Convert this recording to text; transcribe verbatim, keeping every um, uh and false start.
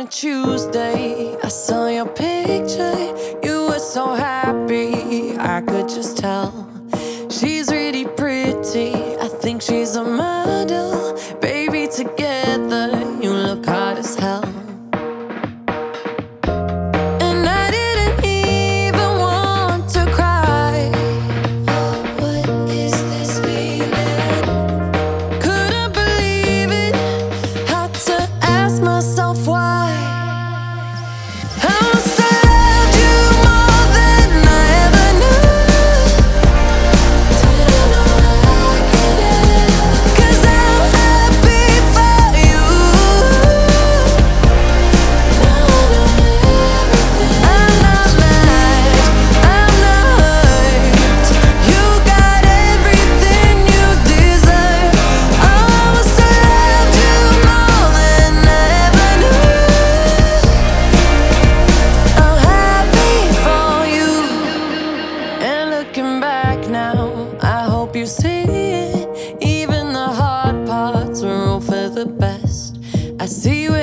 Tuesday, I saw your picture. You were so happy, I could just tell. She's really pretty, I think she's a model. Baby, together, you look hot as hell. And I didn't even want to cry. What is this feeling? Couldn't believe it, had to ask myself why. Looking back now, I hope you see it. Even the hard parts are all for the best. I see where